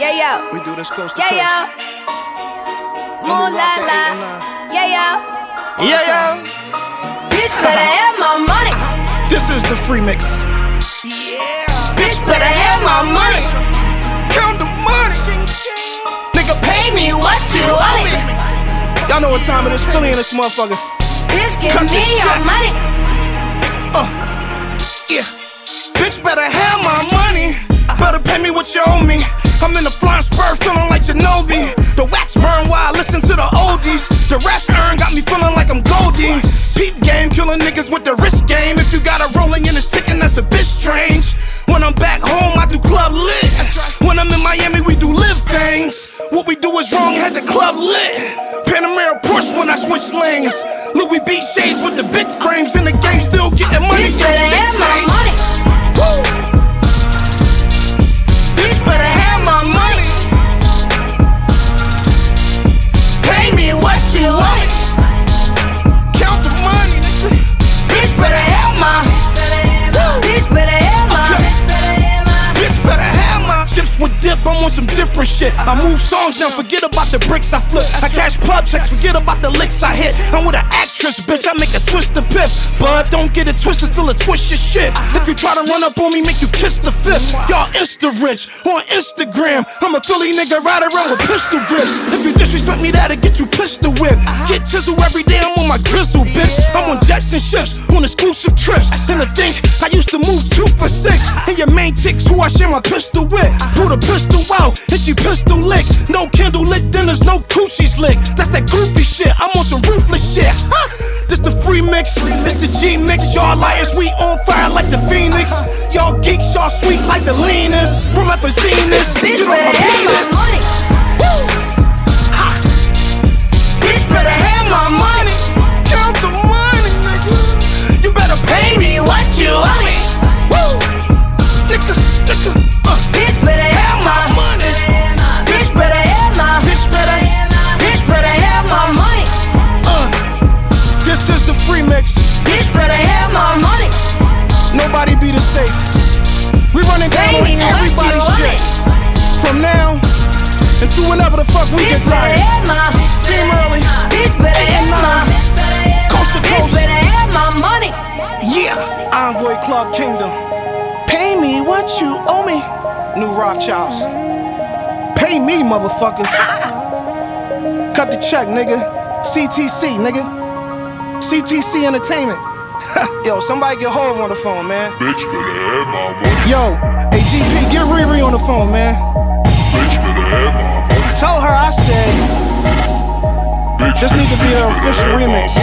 Yeah, yo. We do this coast to Yeah, coast. yo. Moon la la. Yeah, yo. Yeah, yo. Bitch better have my money. This is the free mix. Yeah. Bitch better have my money. Count the money. Nigga, Pay me what you owe me. y'all know what time it is. Philly in this motherfucker. Bitch, give Cut me this your shit. money. Yeah. Bitch better have my money. Better pay me what you owe me. I'm in the flying spur feeling like Ginobili. The wax burn while I listen to the oldies. The raps earn got me feeling like I'm Goldie. Peep game, killing niggas with the wrist game. If you got a rolling in this ticking, that's a bit strange. When I'm back home, I do club lit. When I'm in Miami, we do live things. What we do is wrong, had the club lit. Panamera Porsche when I switch lanes. Louis V shades with the big frames. In the game, still getting money. Bitch better have my money. Bitch better have my money. Pay me what you owe me. Count the money, nigga. Bitch better have my. Bitch better have my. Bitch better have my chips with dip, I'm on some different shit. I move songs now, forget about the bricks I flip. I cash pub checks, forget about the licks I hit. I'm with an actress, bitch, I make a twist the piff. But don't get it twisted, still a twist your shit. If you try to run up on me, make you kiss the fifth. Y'all Insta rich on Instagram. I'm a Philly nigga, ride around with pistol grips. If you disrespect me, that'll get you pistol whipped. Get chisel every day, I'm on my grizzle, bitch. I'm on jets and ships, on exclusive trips. And to think, I used to move 2 for 6. And your main chicks who I share my pistol with. Pull the pistol out, and she pistol lick. No candle lit dinners, no coochies lick. That's that goofy shit, I'm on some ruthless shit. This the free mix, it's the G mix. Y'all liars, we on fire like the Phoenix. Y'all geeks, y'all sweet like the leaners. Remember seeing this, Bitch get on better my have my penis. money. Bitch better have my money. Count the money, nigga. You better Pay me what you owe me. nigga. Bitch better have my money. Bitch better have my. Bitch better. Bitch better have my money. This is the free mix. Bitch better have my money. Nobody be the safe. We running down Pay on me what you everybody's owe shit. me. From now until whenever the fuck we get Bitch better tired. have my. Team early. Bitch better have my. Coast to Bitch coast. better have my money. Yeah, Envoy Club Kingdom. Pay me what you owe me. New Rothschilds. Pay me, motherfucker. Cut the check, nigga. CTC, nigga. CTC Entertainment. Yo, somebody get Hov on the phone, man. Bitch better have my money. Yo, hey GP, get Riri on the phone, man. Bitch better have my money. Tell her I said Bitch, this needs to be an official remix.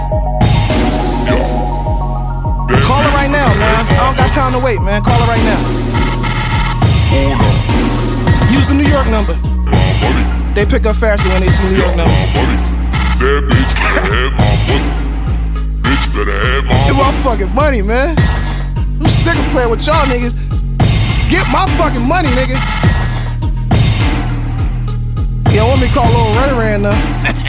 Call her right now, man. I don't got time to wait, man. Call her right now. Hold on. Use the New York number. My money. They pick up faster when they see New York My numbers. money. That bitch better have my money. Bitch better have my Get my money. fucking money, man. I'm sick of playing with y'all niggas. Get my fucking money, nigga. You don't want me to call Lil Ray Ran though.